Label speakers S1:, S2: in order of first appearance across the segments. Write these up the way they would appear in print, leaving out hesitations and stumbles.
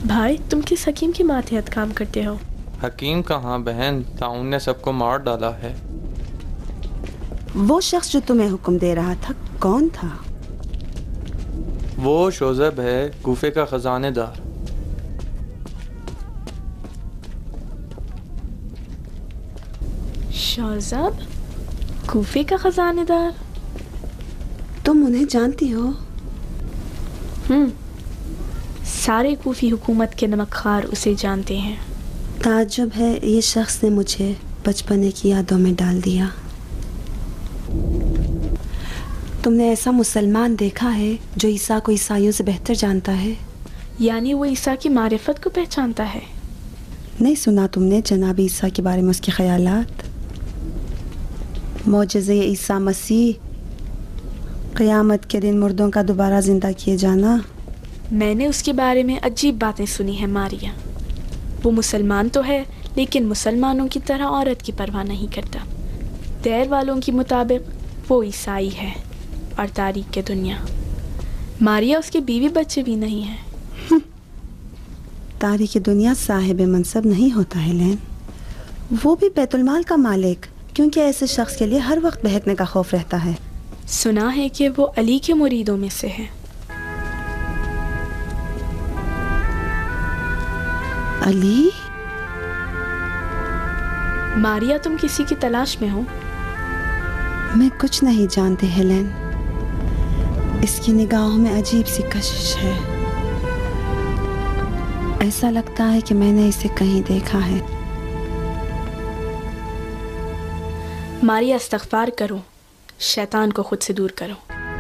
S1: بھائی تم کس حکیم کے ماتحت کام کرتے ہو؟
S2: حکیم کہاں بہن، طاعون نے سب کو مار ڈالا ہے۔
S3: وہ شخص جو تمہیں حکم دے رہا تھا کون تھا؟
S2: وہ شوذب ہے، کوفے کا خزانے دار۔
S1: شوذب کوفے کا خزانے دار؟
S3: تم انہیں جانتی ہو؟
S1: سارے کوفی حکومت کے نمک خوار اسے جانتے ہیں۔
S3: تعجب ہے یہ شخص نے مجھے بچپنے کی یادوں میں ڈال دیا۔ تم نے ایسا مسلمان دیکھا ہے جو عیسیٰ کو عیسائیوں سے بہتر جانتا ہے؟
S1: یعنی وہ عیسیٰ کی معرفت کو پہچانتا ہے؟
S3: نہیں سنا تم نے جناب عیسیٰ کے بارے میں اس کے خیالات؟ معجزہ عیسیٰ مسیح، قیامت کے دن مردوں کا دوبارہ زندہ کیے جانا۔
S1: میں نے اس کے بارے میں عجیب باتیں سنی ہیں ماریا۔ وہ مسلمان تو ہے لیکن مسلمانوں کی طرح عورت کی پرواہ نہیں کرتا۔ دیر والوں کے مطابق وہ عیسائی ہے اور تاریخ کے دنیا۔ ماریا اس کے بیوی بچے بھی نہیں ہیں۔
S3: تاریخ دنیا صاحب منصب نہیں ہوتا ہے لین، وہ بھی بیت المال کا مالک، کیونکہ ایسے شخص کے لیے ہر وقت بہکنے کا خوف رہتا ہے۔
S1: سنا ہے کہ وہ علی کے مریدوں میں سے ہے۔
S3: علی؟
S1: ماریا تم کسی کی تلاش میں ہو؟
S3: میں کچھ نہیں جانتی ہیلن، اس کی نگاہوں میں عجیب سی کشش ہے، ایسا لگتا ہے کہ میں نے اسے کہیں دیکھا ہے۔
S1: ماریا استغفار کرو، شیطان کو خود سے دور کرو۔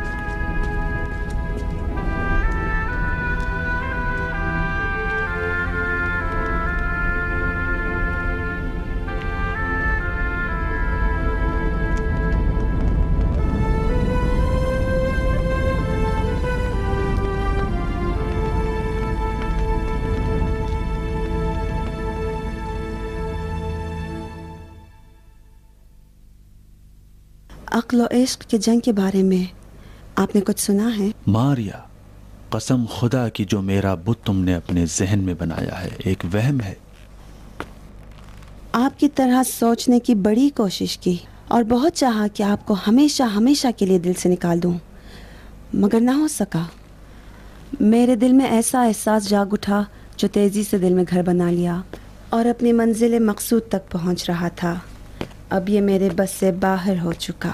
S3: عقل و عشق کے جنگ کے بارے میں آپ نے کچھ سنا ہے؟
S4: ماریا، قسم خدا کی جو میرا بت تم نے اپنے ذہن میں بنایا ہے ایک وہم ہے۔
S3: آپ کی طرح سوچنے کی بڑی کوشش کی اور بہت چاہا کہ آپ کو ہمیشہ ہمیشہ کے لیے دل سے نکال دوں، مگر نہ ہو سکا۔ میرے دل میں ایسا احساس جاگ اٹھا جو تیزی سے دل میں گھر بنا لیا اور اپنی منزل مقصود تک پہنچ رہا تھا۔ اب یہ میرے بس سے باہر ہو چکا،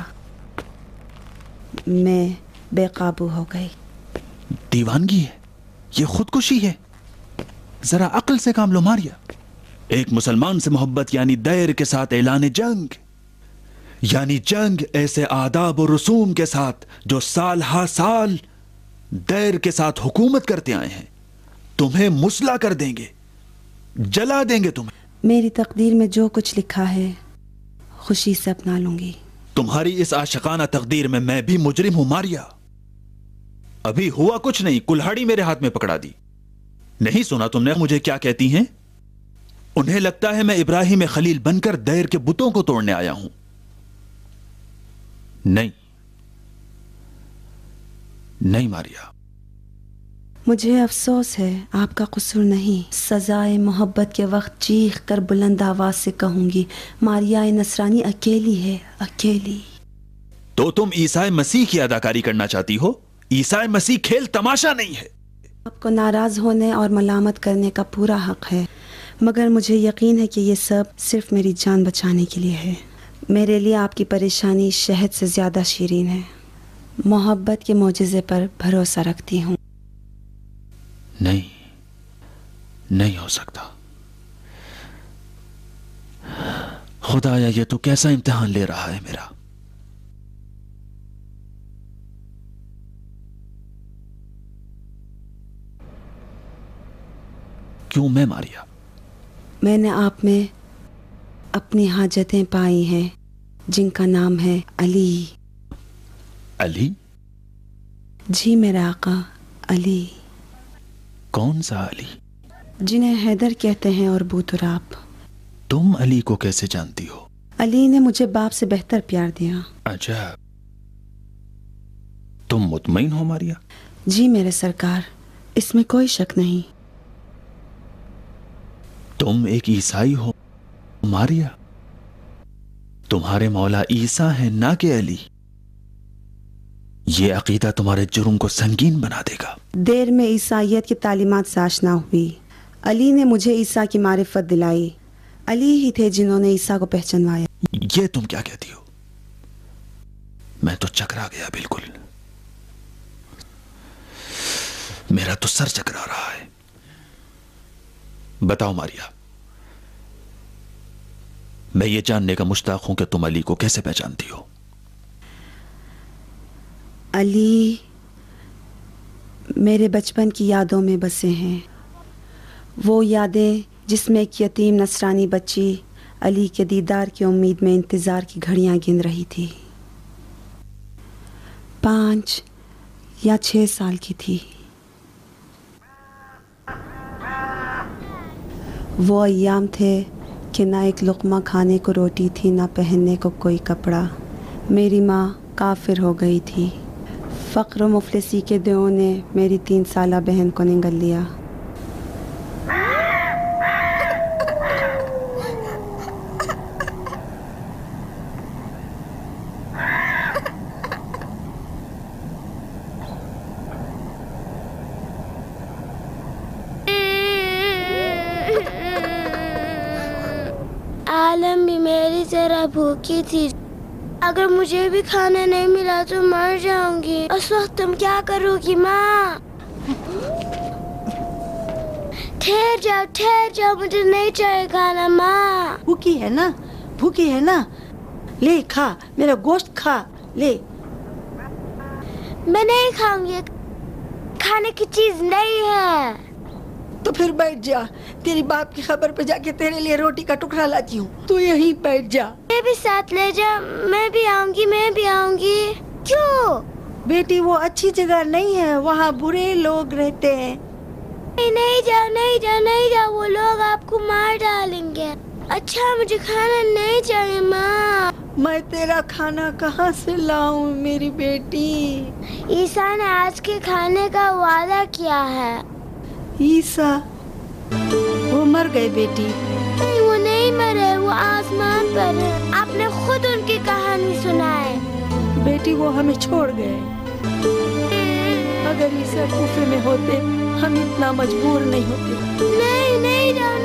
S3: میں بے قابو ہو گئی۔
S4: دیوانگی ہے، یہ خودکشی ہے۔ ذرا عقل سے کام لو ماریا۔ ایک مسلمان سے محبت یعنی دیر کے ساتھ اعلان جنگ، یعنی جنگ ایسے آداب و رسوم کے ساتھ جو سال ہا سال دیر کے ساتھ حکومت کرتے آئے ہیں۔ تمہیں مسلح کر دیں گے، جلا دیں گے تمہیں۔
S3: میری تقدیر میں جو کچھ لکھا ہے خوشی سے اپنا لوں گی۔
S4: تمہاری اس عاشقانہ تقدیر میں بھی مجرم ہوں ماریا۔ ابھی ہوا کچھ نہیں، کلہاڑی میرے ہاتھ میں پکڑا دی۔ نہیں سنا تم نے مجھے کیا کہتی ہیں؟ انہیں لگتا ہے میں ابراہیم خلیل بن کر دیر کے بتوں کو توڑنے آیا ہوں۔ نہیں نہیں ماریا،
S3: مجھے افسوس ہے، آپ کا قصور نہیں۔ سزائے محبت کے وقت چیخ کر بلند آواز سے کہوں گی، ماریا نصرانی اکیلی ہے، اکیلی۔
S4: تو تم عیسیٰ مسیح کی اداکاری کرنا چاہتی ہو؟ عیسیٰ مسیح کھیل تماشا نہیں ہے۔
S3: آپ کو ناراض ہونے اور ملامت کرنے کا پورا حق ہے، مگر مجھے یقین ہے کہ یہ سب صرف میری جان بچانے کے لیے ہے۔ میرے لیے آپ کی پریشانی شہد سے زیادہ شیرین ہے۔ محبت کے معجزے پر بھروسہ رکھتی ہوں۔
S4: نہیں ہو سکتا۔ خدایا یہ تو کیسا امتحان لے رہا ہے میرا۔ کیوں میں ماریا؟
S3: میں نے آپ میں اپنی حاجتیں پائی ہیں جن کا نام ہے علی۔
S4: علی؟
S3: جی میرے آقا، علی۔
S4: کون سا علی؟
S3: جنہیں حیدر کہتے ہیں اور بوتراب۔
S4: تم علی کو کیسے جانتی ہو؟
S3: علی نے مجھے باپ سے بہتر پیار دیا۔
S4: اچھا، تم مطمئن ہو ماریا؟
S3: جی میرے سرکار، اس میں کوئی شک نہیں۔
S4: تم ایک عیسائی ہو ماریا، تمہارے مولا عیسیٰ ہیں نہ کہ علی۔ یہ عقیدہ تمہارے جرم کو سنگین بنا دے گا۔
S3: دیر میں عیسائیت کی تعلیمات سے آشنا ہوئی۔ علی نے مجھے عیسیٰ کی معرفت دلائی۔ علی ہی تھے جنہوں نے عیسیٰ کو پہچانوایا۔
S4: یہ تم کیا کہتی ہو؟ میں تو چکرا گیا بالکل، میرا تو سر چکرا رہا ہے۔ بتاؤ ماریا، میں یہ جاننے کا مشتاق ہوں کہ تم علی کو کیسے پہچانتی ہو؟
S3: علی میرے بچپن کی یادوں میں بسے ہیں، وہ یادیں جس میں ایک یتیم نصرانی بچی علی کے دیدار کی امید میں انتظار کی گھڑیاں گن رہی تھی۔ 5 یا 6 سال کی تھی۔ وہ ایام تھے کہ نہ ایک لقمہ کھانے کو روٹی تھی، نہ پہننے کو کوئی کپڑا۔ میری ماں کافر ہو گئی تھی۔ فقر و مفلسی کے دیوں نے میری 3 سالہ بہن کو نگل لیا۔
S5: عالم بھی میری طرح بھوکی تھی، اگر مجھے بھی کھانا نہیں ملا تو مر جاؤں گی۔ اس وقت تم کیا کرو گی ماں؟ ٹھہر جاؤ، مجھے نہیں چاہیے کھانا ماں۔
S6: بھوکی ہے نا، بھوکی ہے نا، لے کھا، میرا گوشت کھا لے۔
S5: میں نہیں کھاؤں گی، کھانے کی چیز نہیں ہے۔
S6: تو پھر بیٹھ جا، تیری باپ کی خبر پہ جا کے تیرے لیے روٹی کا ٹکڑا لاتی ہوں، تو یہیں بیٹھ جا۔
S5: میں بھی ساتھ لے جا، میں بھی آؤں گی۔ کیوں؟
S6: بیٹی وہ اچھی جگہ نہیں ہے، وہاں برے لوگ رہتے ہیں۔
S5: نہیں جا، وہ لوگ آپ کو مار ڈالیں گے۔ اچھا مجھے کھانا نہیں چاہیے ماں۔
S6: میں تیرا کھانا کہاں سے لاؤں میری بیٹی؟
S5: عیسیٰ نے آج کے کھانے کا وعدہ کیا ہے۔
S6: عیسیٰ وہ مر گئے بیٹی؟
S5: نہیں، وہ نہیں مرے، وہ آسمان پر ہے۔ آپ نے خود ان کی کہانی سنائے۔
S6: بیٹی وہ ہمیں چھوڑ گئے۔ اگر عیسیٰ کوفے میں ہوتے ہم اتنا مجبور نہیں ہوتے۔
S5: نہیں جاؤ۔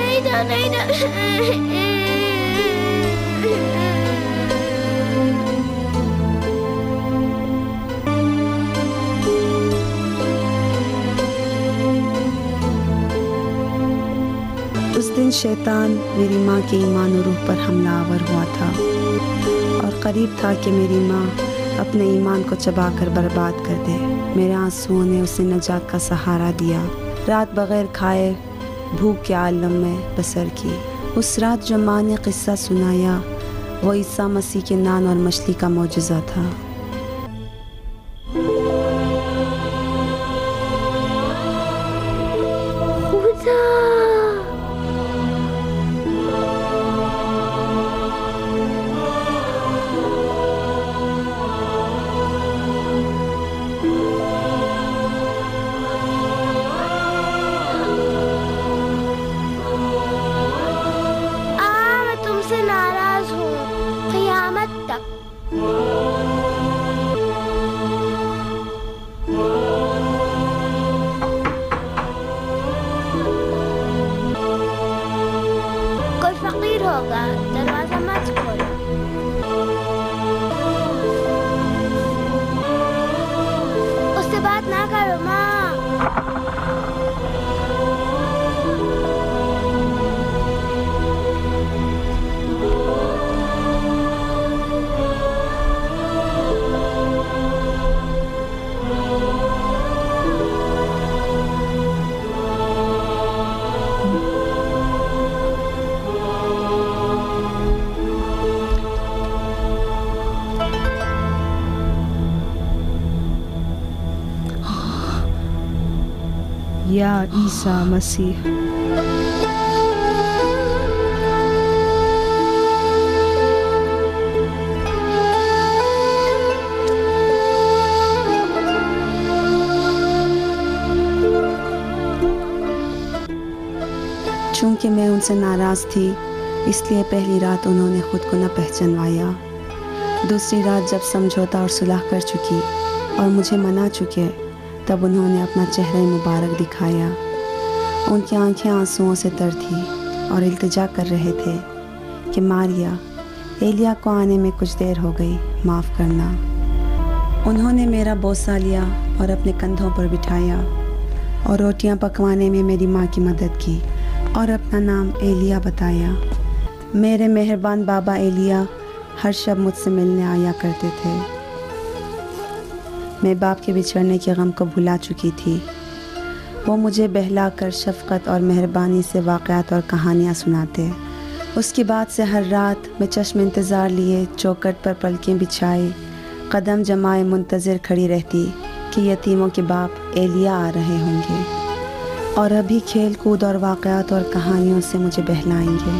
S3: اس دن شیطان میری ماں کے ایمان و روح پر حملہ آور ہوا تھا، اور قریب تھا کہ میری ماں اپنے ایمان کو چبا کر برباد کر دے۔ میرے آنسوؤں نے اسے نجات کا سہارا دیا۔ رات بغیر کھائے بھوک کے عالم میں بسر کی۔ اس رات جو ماں نے قصہ سنایا وہ عیسیٰ مسیح کے نان اور مچھلی کا معجزہ تھا۔
S5: دروازہ مت کھولو۔ اس سے بات نہ کرو ماں۔
S6: یا عیسیٰ مسیح،
S3: چونکہ میں ان سے ناراض تھی، اس لیے پہلی رات انہوں نے خود کو نہ پہچانوایا۔ دوسری رات جب سمجھوتا اور صلح کر چکی اور مجھے منا چکے، تب انہوں نے اپنا چہرہ مبارک دکھایا۔ ان کی آنکھیں آنسوؤں سے تر تھیں اور التجا کر رہے تھے کہ ماریا، ایلیا کو آنے میں کچھ دیر ہو گئی، معاف کرنا۔ انہوں نے میرا بوسہ لیا اور اپنے کندھوں پر بٹھایا اور روٹیاں پکوانے میں میری ماں کی مدد کی اور اپنا نام ایلیا بتایا۔ میرے مہربان بابا ایلیا ہر شب مجھ سے ملنے آیا کرتے تھے۔ میں باپ کے بچھڑنے کے غم کو بھلا چکی تھی۔ وہ مجھے بہلا کر شفقت اور مہربانی سے واقعات اور کہانیاں سناتے۔ اس کی بات سے ہر رات میں چشم انتظار لیے چوکٹ پر پلکیں بچھائے قدم جمائے منتظر کھڑی رہتی کہ یتیموں کے باپ ایلیا آ رہے ہوں گے اور ابھی کھیل کود اور واقعات اور کہانیوں سے مجھے بہلائیں گے۔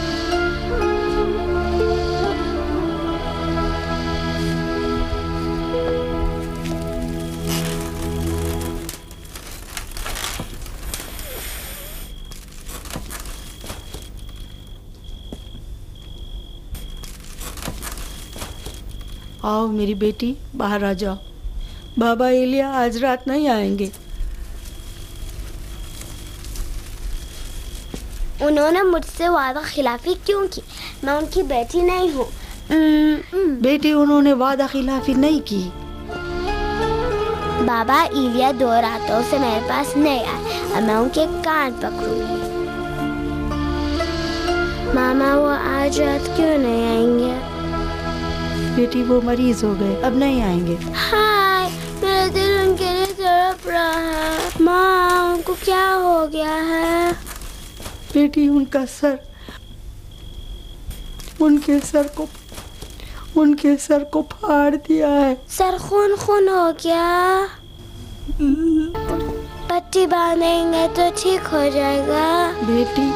S6: آؤ میری بیٹی، باہر آ جاؤ۔ بابا ایلیا آج رات نہیں آئیں گے۔
S5: انہوں نے مجھ سے وعدہ خلافی کیوں کی؟ میں ان کی بیٹی نہیں ہوں۔
S6: بیٹی، انہوں نے وعدہ خلافی نہیں کی۔
S5: بابا ایلیا 2 راتوں سے میرے پاس نہیں آئے اور میں ان کے کان پکڑوں گی۔ ماما، وہ آج رات کیوں نہیں آئیں گے؟
S6: بیٹی، وہ مریض ہو گئے، اب نہیں آئیں گے۔
S5: ہائے، میرا دل ان کے لیے تڑپ رہا ہے۔ ماں، ان کو کیا ہو گیا ہے؟
S6: بیٹی، ان کے سر کو پھاڑ دیا ہے۔
S5: سر خون ہو گیا؟ پٹی باندھیں گے تو ٹھیک ہو جائے گا۔
S6: بیٹی،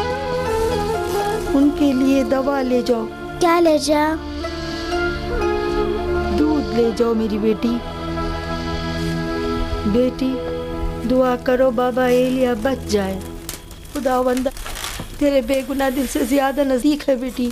S6: ان کے لیے دوا لے جاؤ۔
S5: کیا لے جاؤ؟
S6: دودھ لے جاؤ میری بیٹی۔ بیٹی، دعا کرو بابا ایلیا بچ جائے۔ خداوند تیرے بے گناہ دل سے زیادہ نزدیک ہے بیٹی۔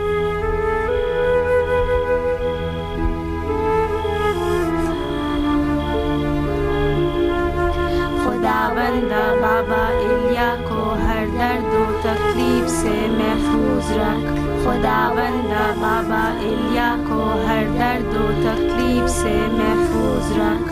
S1: خداوند بابا ایلیا کو ہر درد و تکلیف سے محفوظ رکھ۔ خداوند بابا ایلیا کو ہر درد و تکلیف سے محفوظ رکھ۔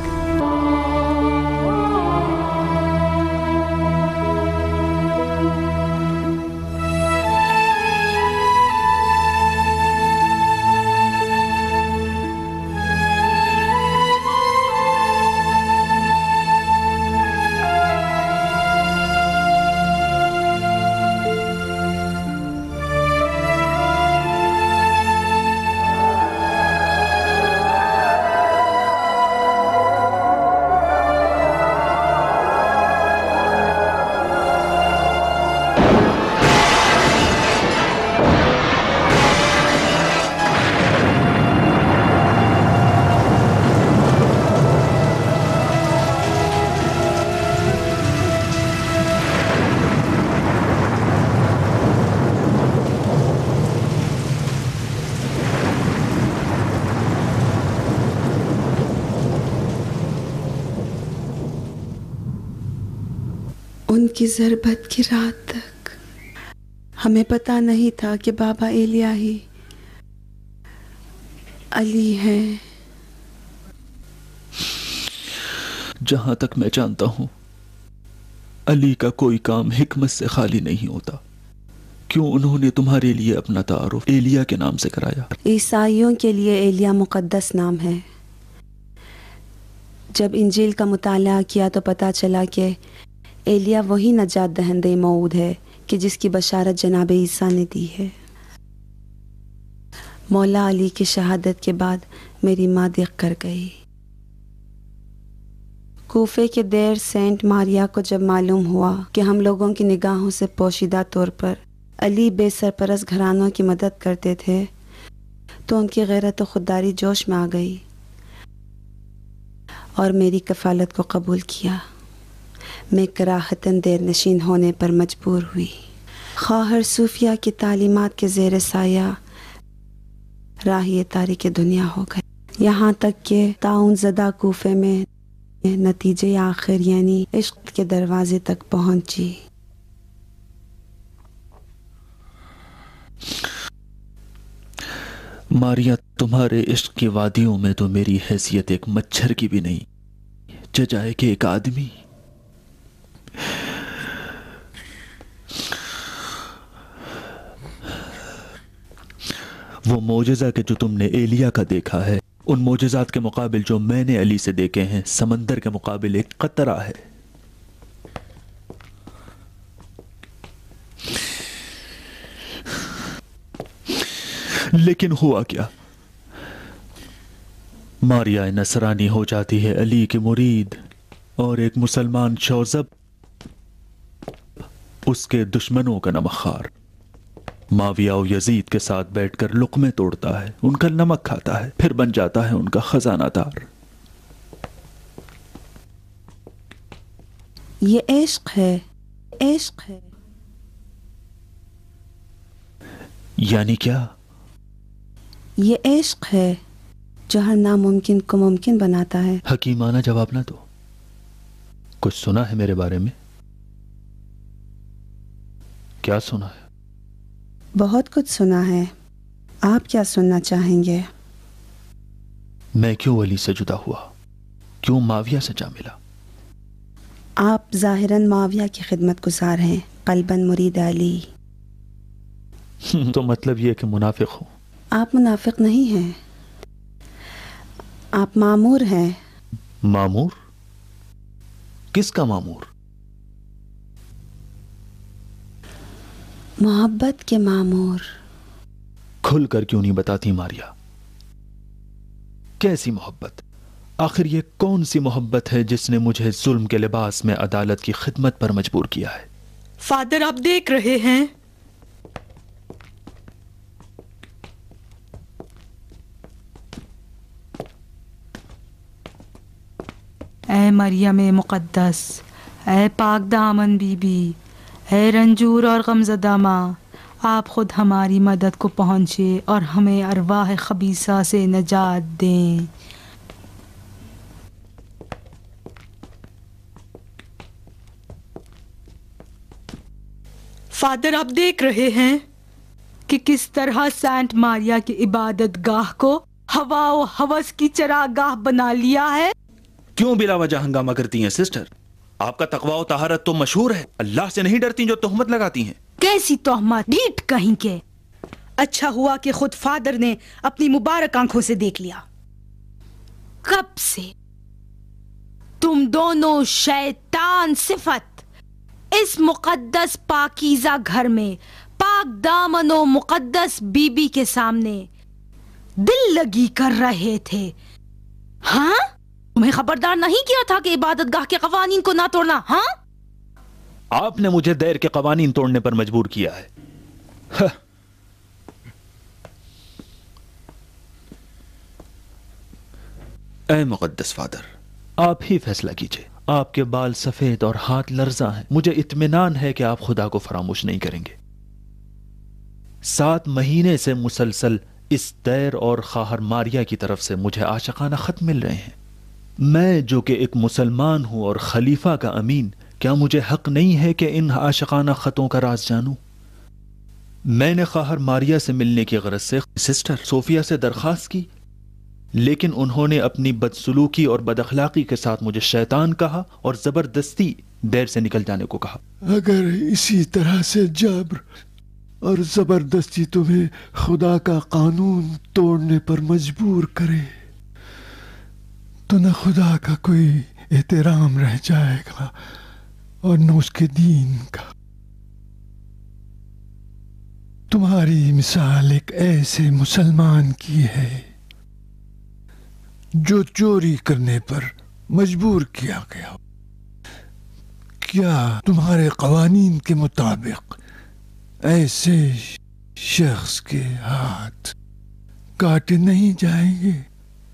S3: ان کی ضربت کی رات تک ہمیں پتہ نہیں تھا کہ بابا ایلیا ہی علی ہیں۔
S4: جہاں تک میں جانتا ہوں، علی کا کوئی کام حکمت سے خالی نہیں ہوتا۔ کیوں انہوں نے تمہارے لیے اپنا تعارف ایلیا کے نام سے کرایا؟
S3: عیسائیوں کے لیے ایلیا مقدس نام ہے۔ جب انجیل کا مطالعہ کیا تو پتہ چلا کہ ایلیا وہی نجات دہندہ موعود ہے کہ جس کی بشارت جناب عیسیٰ نے دی ہے۔ مولا علی کی شہادت کے بعد میری ماں دق کر گئی۔ کوفے کے دیر سینٹ ماریا کو جب معلوم ہوا کہ ہم لوگوں کی نگاہوں سے پوشیدہ طور پر علی بے سرپرست گھرانوں کی مدد کرتے تھے تو ان کی غیرت و خودداری جوش میں آ گئی اور میری کفالت کو قبول کیا۔ میں کراہتاً دیر نشین ہونے پر مجبور ہوئی۔ خواہر صوفیہ کی تعلیمات کے زیر سایہ راہی تاریک دنیا ہو گئے، یہاں تک کہ تعاون زدہ کوفے میں نتیجے آخر یعنی عشق کے دروازے تک پہنچی۔
S4: ماریا، تمہارے عشق کی وادیوں میں تو میری حیثیت ایک مچھر کی بھی نہیں، ججائے کہ ایک آدمی۔ وہ معجزہ کہ جو تم نے ایلیا کا دیکھا ہے، ان معجزات کے مقابل جو میں نے علی سے دیکھے ہیں، سمندر کے مقابل ایک قطرہ ہے۔ لیکن ہوا کیا؟ ماریا نصرانی ہو جاتی ہے علی کی مرید، اور ایک مسلمان شوذب اس کے دشمنوں کا نمخار معاویہ و یزید کے ساتھ بیٹھ کر لقمے توڑتا ہے، ان کا نمک کھاتا ہے، پھر بن جاتا ہے ان کا خزانہ دار۔
S3: یہ عشق ہے، عشق ہے۔
S4: یعنی کیا؟
S3: یہ عشق ہے جو ہر ناممکن کو ممکن بناتا ہے۔
S4: حکیمانہ جواب نہ دو۔ کچھ سنا ہے میرے بارے میں؟ کیا سنا ہے؟
S3: بہت کچھ سنا ہے، آپ کیا سننا چاہیں گے؟
S4: میں کیوں علی سے جدا ہوا؟ کیوں معاویہ سے جا ملا؟
S3: آپ ظاہراً معاویہ کی خدمت گزار ہیں، قلباً مرید علی۔
S4: تو مطلب یہ کہ منافق ہوں؟
S3: آپ منافق نہیں ہیں، آپ مامور ہیں۔
S4: مامور؟ کس کا مامور؟
S3: محبت کے مامور۔
S4: کھل کر کیوں نہیں بتاتی ماریا؟ کیسی محبت؟ آخر یہ کون سی محبت ہے جس نے مجھے ظلم کے لباس میں عدالت کی خدمت پر مجبور کیا ہے؟
S6: فادر، آپ دیکھ رہے ہیں اے مریم مقدس، اے پاک دامن بی بی، اے رنجور اور غمزدہ ماں، آپ خود ہماری مدد کو پہنچے اور ہمیں ارواح خبیثہ سے نجات دیں۔ فادر، آپ دیکھ رہے ہیں کہ کس طرح سینٹ ماریا کی عبادت گاہ کو ہوا و ہوس کی چراگاہ بنا لیا ہے۔
S4: کیوں بلا وجہ ہنگامہ کرتی ہیں سسٹر؟ آپ کا تقوی و طہارت تو مشہور ہے، اللہ سے نہیں ڈرتی جو تہمت لگاتی ہیں۔
S6: کیسی تہمت؟ ڈھیٹ کہیں کے۔ اچھا ہوا کہ خود فادر نے اپنی مبارک آنکھوں سے دیکھ لیا۔ کب سے تم دونوں شیطان صفت اس مقدس پاکیزہ گھر میں پاک دامن و مقدس بی بی کے سامنے دل لگی کر رہے تھے؟ ہاں، تمہیں خبردار نہیں کیا تھا کہ عبادت گاہ کے قوانین کو نہ توڑنا؟ ہاں،
S4: آپ نے مجھے دیر کے قوانین توڑنے پر مجبور کیا ہے۔ اے مقدس فادر، آپ ہی فیصلہ کیجئے۔ آپ کے بال سفید اور ہاتھ لرزاں ہیں، مجھے اطمینان ہے کہ آپ خدا کو فراموش نہیں کریں گے۔ 7 مہینے سے مسلسل اس دیر اور خواہر ماریا کی طرف سے مجھے عاشقانہ خط مل رہے ہیں۔ میں جو کہ ایک مسلمان ہوں اور خلیفہ کا امین، کیا مجھے حق نہیں ہے کہ ان عاشقانہ خطوں کا راز جانوں؟ میں نے خواہر ماریا سے ملنے کی غرض سے سسٹر صوفیہ سے درخواست کی، لیکن انہوں نے اپنی بدسلوکی اور بد اخلاقی کے ساتھ مجھے شیطان کہا اور زبردستی دیر سے نکل جانے کو کہا۔
S7: اگر اسی طرح سے جبر اور زبردستی تمہیں خدا کا قانون توڑنے پر مجبور کرے تو نہ خدا کا کوئی احترام رہ جائے گا اور نہ اس کے دین کا۔ تمہاری مثال ایک ایسے مسلمان کی ہے جو چوری کرنے پر مجبور کیا گیا۔ کیا تمہارے قوانین کے مطابق ایسے شخص کے ہاتھ کاٹے نہیں جائیں گے؟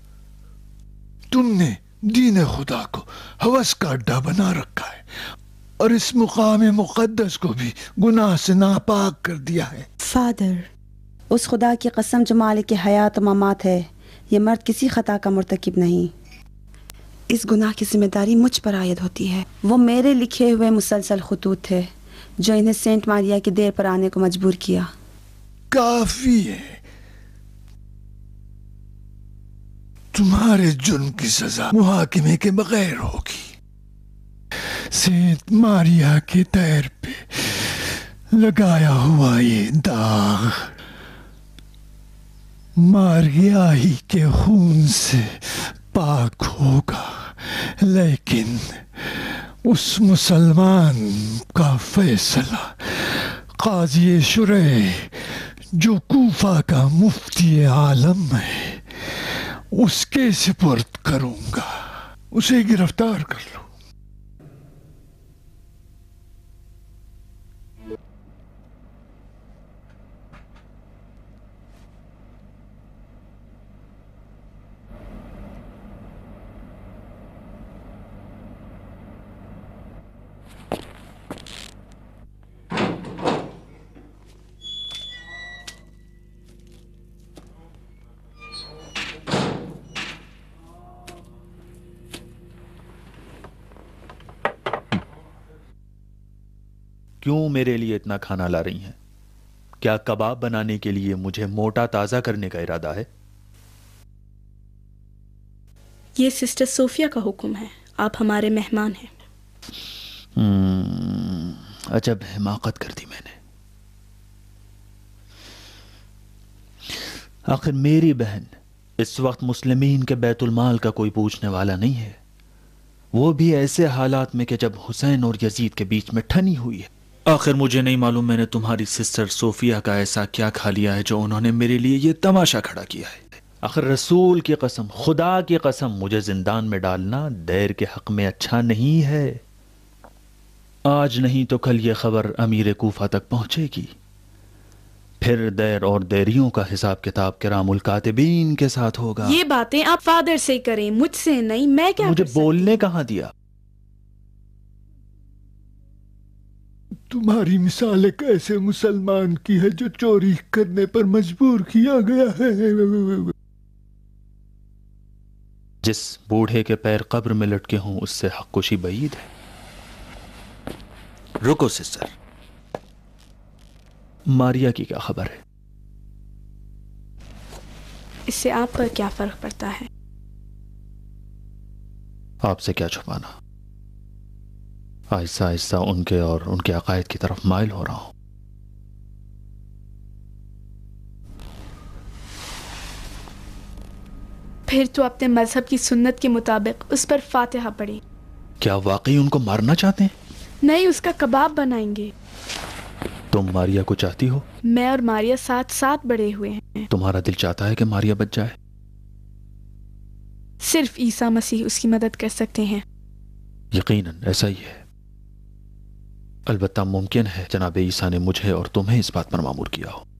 S7: تم نے دین خدا کو ہوس کا اڈا بنا رکھا ہے اور اس مقام مقدس کو بھی گناہ سے ناپاک کر دیا ہے۔
S3: فادر، اس خدا کی قسم جو مالک حیات و ممات ہے، یہ مرد کسی خطا کا مرتکب نہیں۔ اس گناہ کی ذمہ داری مجھ پر عائد ہوتی ہے۔ وہ میرے لکھے ہوئے مسلسل خطوط تھے جو انہیں سینٹ ماریا کی دیر پر آنے کو مجبور کیا۔
S7: کافی ہے، تمہارے جرم کی سزا محاکمے کے بغیر ہوگی۔ سینٹ ماریا کے دیر پہ لگایا ہوا یہ داغ ماریا ہی کے خون سے پاک ہوگا، لیکن اس مسلمان کا فیصلہ قاضی شرح جو کوفہ کا مفتی عالم ہے اس کے سپرد کروں گا۔ اسے گرفتار کر لو۔
S4: کیوں میرے لیے اتنا کھانا لا رہی ہیں؟ کیا کباب بنانے کے لیے مجھے موٹا تازہ کرنے کا ارادہ ہے؟
S1: یہ سسٹر صوفیہ کا حکم ہے، آپ ہمارے مہمان ہیں۔
S4: عجب حماقت کر دی میں نے۔ آخر میری بہن اس وقت مسلمین کے بیت المال کا کوئی پوچھنے والا نہیں ہے، وہ بھی ایسے حالات میں کہ جب حسین اور یزید کے بیچ میں ٹھنی ہوئی ہے۔ آخر مجھے نہیں معلوم میں نے تمہاری سسٹر صوفیہ کا ایسا کیا کھا لیا ہے جو انہوں نے میرے لیے یہ تماشا کھڑا کیا ہے۔ آخر رسول کی قسم، خدا کی قسم، مجھے زندان میں ڈالنا دیر کے حق میں اچھا نہیں ہے۔ آج نہیں تو کل یہ خبر امیر کوفہ تک پہنچے گی، پھر دیر اور دیریوں کا حساب کتاب کرام الکاتبین کے ساتھ ہوگا۔
S1: یہ باتیں آپ فادر سے کریں، مجھ سے نہیں۔ میں کیا
S4: مجھے
S1: کر سکتی؟
S4: بولنے کہاں دیا؟
S7: تمہاری مثال ایک ایسے مسلمان کی ہے جو چوری کرنے پر مجبور کیا گیا ہے۔
S4: جس بوڑھے کے پیر قبر میں لٹکے ہوں اس سے حق کشی بعید ہے۔ رکو سسٹر، ماریا کی کیا خبر ہے؟
S1: اس سے آپ پر کیا فرق پڑتا ہے؟
S4: آپ سے کیا چھپانا؟ آہستہ آہستہ ان کے اور ان کے عقائد کی طرف مائل ہو رہا ہوں۔
S1: پھر تو اپنے مذہب کی سنت کے مطابق اس پر فاتحہ پڑھیں۔
S4: کیا واقعی ان کو مارنا چاہتے ہیں؟
S1: نہیں، اس کا کباب بنائیں گے۔
S4: تم ماریا کو چاہتی ہو؟
S1: میں اور ماریا ساتھ ساتھ بڑے ہوئے ہیں۔
S4: تمہارا دل چاہتا ہے کہ ماریا بچ جائے؟
S1: صرف عیسیٰ مسیح اس کی مدد کر سکتے ہیں۔
S4: یقیناً ایسا ہی ہے، البتہ ممکن ہے جناب عیسیٰ نے مجھے اور تمہیں اس بات پر مامور کیا ہو۔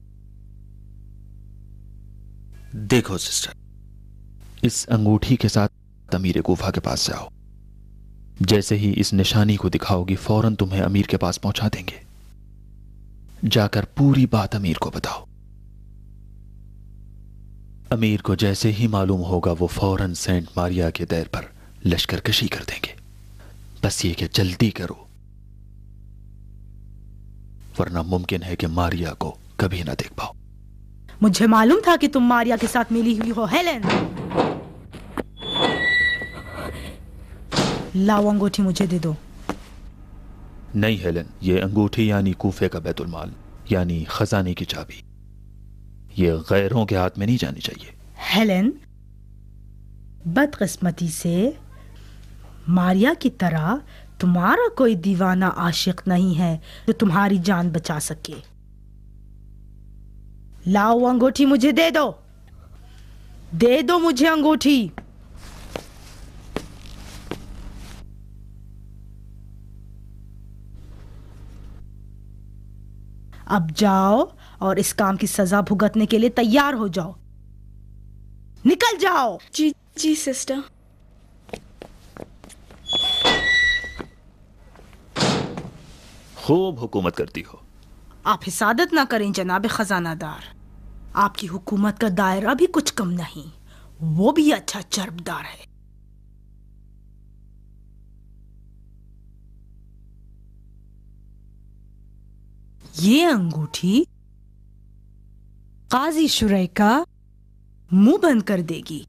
S4: دیکھو سسٹر، اس انگوٹھی کے ساتھ امیر کوفہ کے پاس جاؤ۔ جیسے ہی اس نشانی کو دکھاؤ گی فوراً تمہیں امیر کے پاس پہنچا دیں گے۔ جا کر پوری بات امیر کو بتاؤ۔ امیر کو جیسے ہی معلوم ہوگا وہ فوراً سینٹ ماریا کے دیر پر لشکر کشی کر دیں گے۔ بس یہ کہ جلدی کرو، ورنہ ممکن ہے کہ ماریا کو کبھی نہ دیکھ پاؤ۔
S6: مجھے معلوم تھا کہ تم ماریا کے ساتھ ملی ہوئی ہو۔ ہیلن، لاؤ انگوٹھی مجھے دے دو۔
S4: نہیں ہیلن، یہ انگوٹھی یعنی کوفے کا بیت المال، یعنی خزانے کی چابی، یہ غیروں کے ہاتھ میں نہیں جانی چاہیے۔
S6: ہیلن، بدقسمتی سے ماریا کی طرح تمہارا کوئی دیوانہ عاشق نہیں ہے جو تمہاری جان بچا سکے۔ لاؤ انگوٹھی مجھے دے دو، دے دو مجھے انگوٹھی۔ اب جاؤ اور اس کام کی سزا بھگتنے کے لیے تیار ہو جاؤ۔ نکل جاؤ۔
S1: جی جی سسٹر۔
S4: خوب حکومت کرتی ہو.
S6: آپ حسادت نہ کریں جناب خزانہ دار، آپ کی حکومت کا دائرہ بھی کچھ کم نہیں، وہ بھی اچھا چربدار ہے. یہ انگوٹھی قاضی شرح کا منہ بند کر دے گی.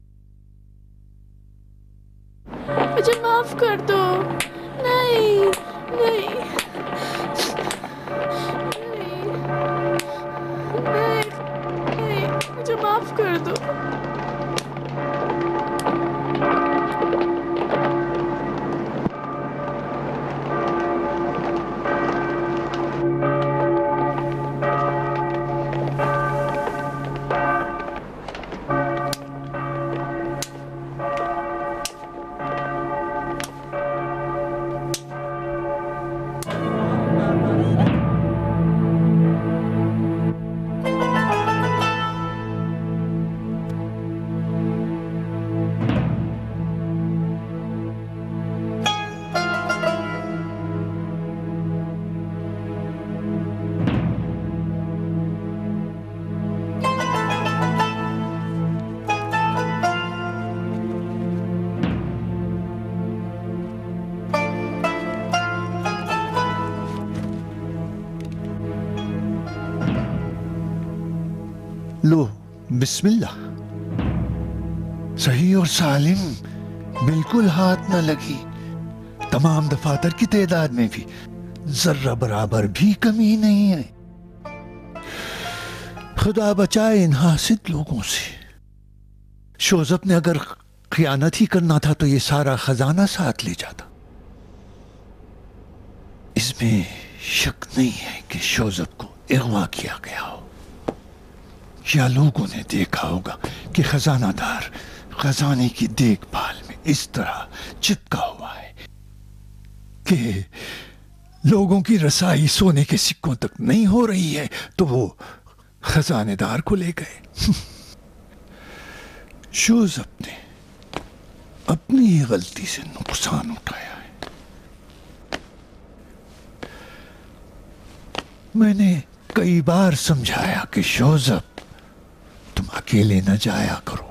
S1: مجھے معاف کر دو. نہیں نہیں نہیں، مجھے معاف کر دو.
S7: لو بسم اللہ. صحیح اور سالم، بالکل ہاتھ نہ لگی. تمام دفاتر کی تعداد میں بھی ذرہ برابر بھی کمی نہیں ہے. خدا بچائے ان حاسد لوگوں سے. شوزب نے اگر خیانت ہی کرنا تھا تو یہ سارا خزانہ ساتھ لے جاتا. اس میں شک نہیں ہے کہ شوزب کو اغوا کیا گیا ہو، یا لوگوں نے دیکھا ہوگا کہ خزانہ دار خزانے کی دیکھ بھال میں اس طرح چپکا ہوا ہے کہ لوگوں کی رسائی سونے کے سکوں تک نہیں ہو رہی ہے، تو وہ خزانے دار کو لے گئے. شوزب نے اپنی ہی غلطی سے نقصان اٹھایا ہے. میں نے کئی بار سمجھایا کہ شوزب تم اکیلے نہ جایا کرو،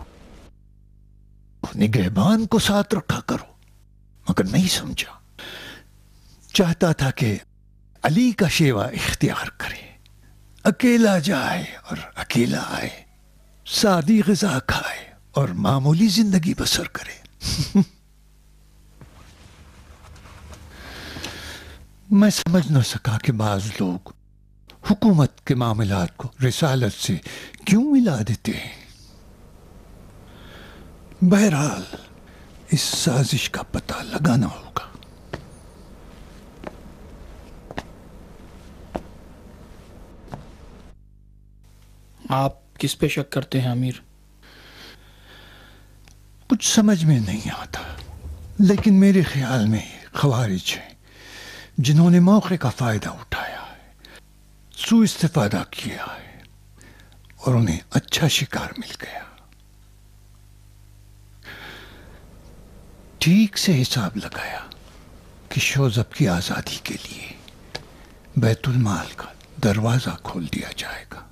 S7: نگہبان کو ساتھ رکھا کرو، مگر نہیں سمجھا. چاہتا تھا کہ علی کا شیوا اختیار کرے، اکیلا جائے اور اکیلا آئے، سادی غذا کھائے اور معمولی زندگی بسر کرے. میں سمجھ نہ سکا کہ بعض لوگ حکومت کے معاملات کو رسالت سے کیوں ملا دیتے ہیں. بہرحال اس سازش کا پتہ لگانا ہوگا.
S8: آپ کس پہ شک کرتے ہیں امیر؟
S7: کچھ سمجھ میں نہیں آتا، لیکن میرے خیال میں خوارج ہیں جنہوں نے موقع کا فائدہ اٹھایا ہے، سوء استفادہ کیا ہے اور انہیں اچھا شکار مل گیا. ٹھیک سے حساب لگایا کہ شوزب کی آزادی کے لیے بیت المال کا دروازہ کھول دیا جائے گا.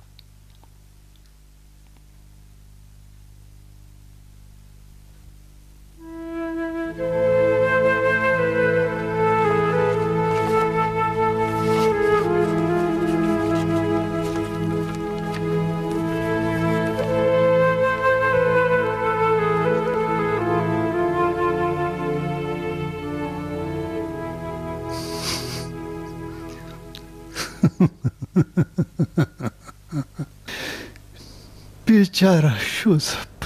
S7: بیچارہ شوزب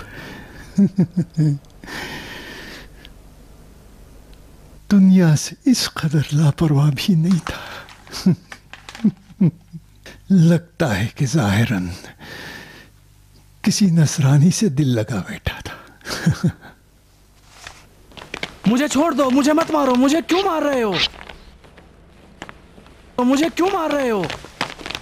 S7: دنیا سے اس قدر لاپرواہ بھی نہیں تھا. لگتا ہے کہ ظاہراً کسی نصرانی سے دل لگا بیٹھا تھا.
S8: مجھے چھوڑ دو، مجھے مت مارو. مجھے کیوں مار رہے ہو؟ مجھے کیوں مار رہے ہو؟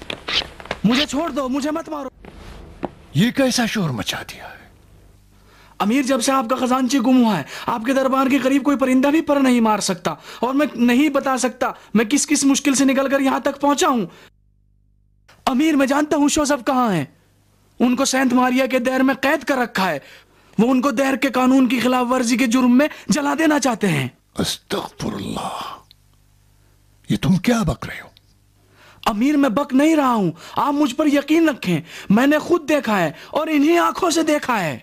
S8: مجھے چھوڑ دو، مجھے مت مارو.
S7: یہ کیسا شور مچا دیا ہے؟
S8: امیر، جب سے آپ کا خزانچی گم ہوا ہے آپ کے دربار کے قریب کوئی پرندہ بھی پر نہیں مار سکتا، اور میں نہیں بتا سکتا میں کس کس مشکل سے نکل کر یہاں تک پہنچا ہوں۔ امیر، میں جانتا ہوں شوزب کہاں ہیں، ان کو سینٹ ماریا کے دیر میں قید کر رکھا ہے، وہ ان کو دیر کے قانون کی خلاف ورزی کے جرم میں جلا دینا چاہتے ہیں۔
S7: استغفر اللہ، یہ تم کیا بک رہے ہو؟
S8: امیر، میں بک نہیں رہا ہوں، آپ مجھ پر یقین رکھیں، میں نے خود دیکھا ہے اور انہی آنکھوں سے دیکھا ہے۔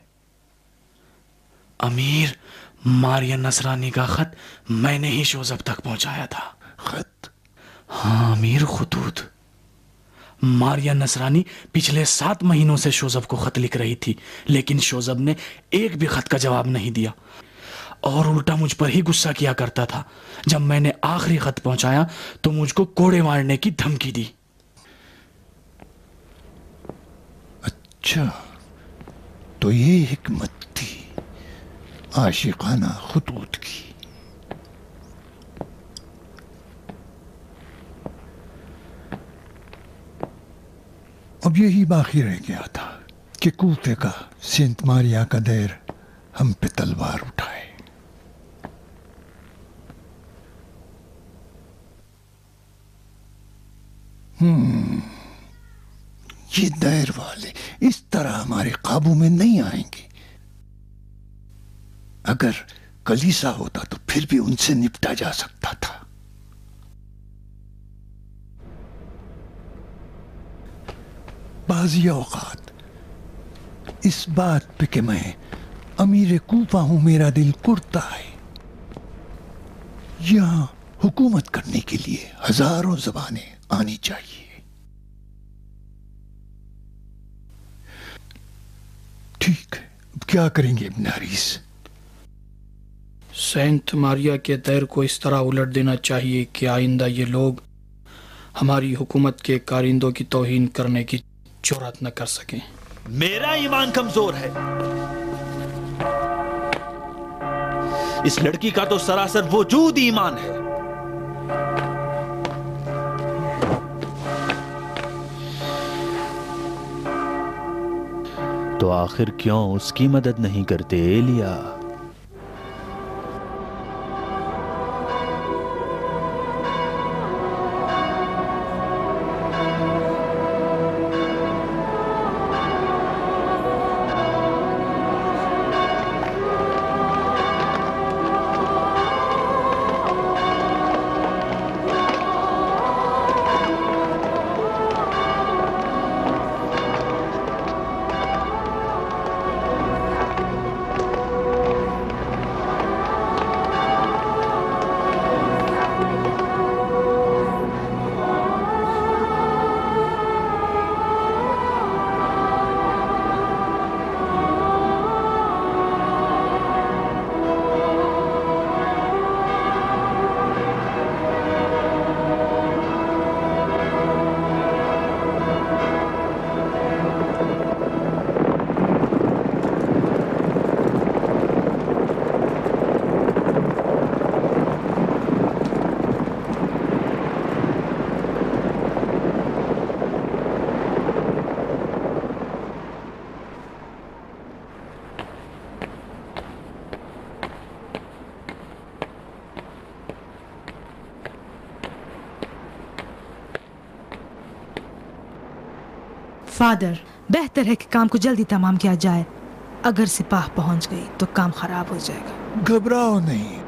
S8: امیر، ماریا نصرانی کا خط میں نے ہی شوزب تک پہنچایا تھا۔
S7: خط؟
S8: ہاں امیر، خطوط۔ ماریا نصرانی پچھلے 7 مہینوں سے شوزب کو خط لکھ رہی تھی، لیکن شوزب نے ایک بھی خط کا جواب نہیں دیا اور الٹا مجھ پر ہی غصہ کیا کرتا تھا۔ جب میں نے آخری خط پہنچایا تو مجھ کو کوڑے مارنے کی دھمکی دی۔
S7: اچھا، تو یہ حکمت تھی عاشقانہ خطوط کی۔ اب یہی باقی رہ گیا تھا کہ کوفے کا سینٹ ماریا کا دیر ہم پہ تلوار اٹھائے۔ یہ دیر والے اس طرح ہمارے قابو میں نہیں آئیں گے۔ اگر کلیسا ہوتا تو پھر بھی ان سے نپٹا جا سکتا تھا۔ بعضی اوقات اس بات پہ کہ میں امیر کوفہ ہوں میرا دل کرتا ہے۔ یہاں حکومت کرنے کے لیے ہزاروں زبانیں آنی چاہیے۔ ٹھیک ہے، اب کیا کریں گے ابن حریث؟
S8: سینٹ ماریا کے دیر کو اس طرح الٹ دینا چاہیے کہ آئندہ یہ لوگ ہماری حکومت کے کارندوں کی توہین کرنے کی جرات نہ کر سکیں۔
S4: میرا ایمان کمزور ہے، اس لڑکی کا تو سراسر وجود ایمان ہے۔ تو آخر کیوں اس کی مدد نہیں کرتے ایلیا؟
S6: فادر، بہتر ہے کہ کام کو جلدی تمام کیا جائے، اگر سپاہ پہنچ گئی تو کام خراب ہو جائے گا۔
S7: گھبراؤ نہیں،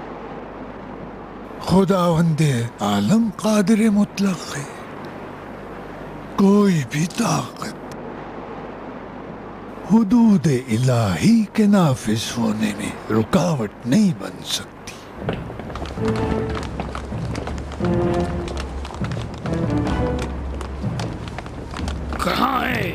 S7: خداوند عالم قادر مطلق ہے، کوئی بھی طاقت حدود الہی کے نافذ ہونے میں رکاوٹ نہیں بن سکتی۔
S8: کہاں ہے؟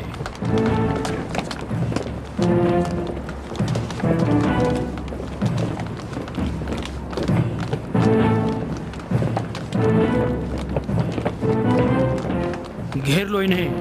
S8: گھیر لو انہیں۔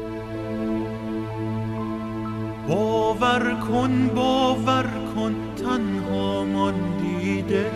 S9: باور کن تنها ماندی دل